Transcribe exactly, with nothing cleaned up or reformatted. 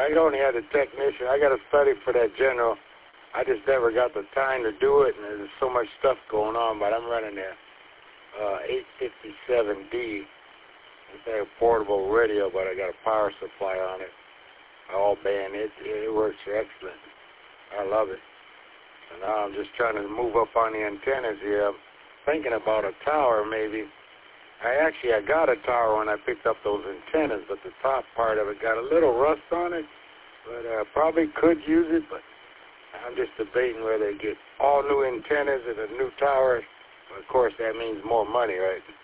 I only had a technician. I got to study for that general. I just never got the time to do it, and there's so much stuff going on. But I'm running a uh, eight fifty-seven D. It's a portable radio, but I got a power supply on it. All band. It it works excellent. I love it. So now I'm just trying to move up on the antennas here. I'm thinking about a tower maybe. I actually I got a tower when I picked up those antennas, but the top part of it got a little rust on it. But I uh, probably could use it, but I'm just debating whether to get all new antennas and a new tower. Of course, that means more money, right?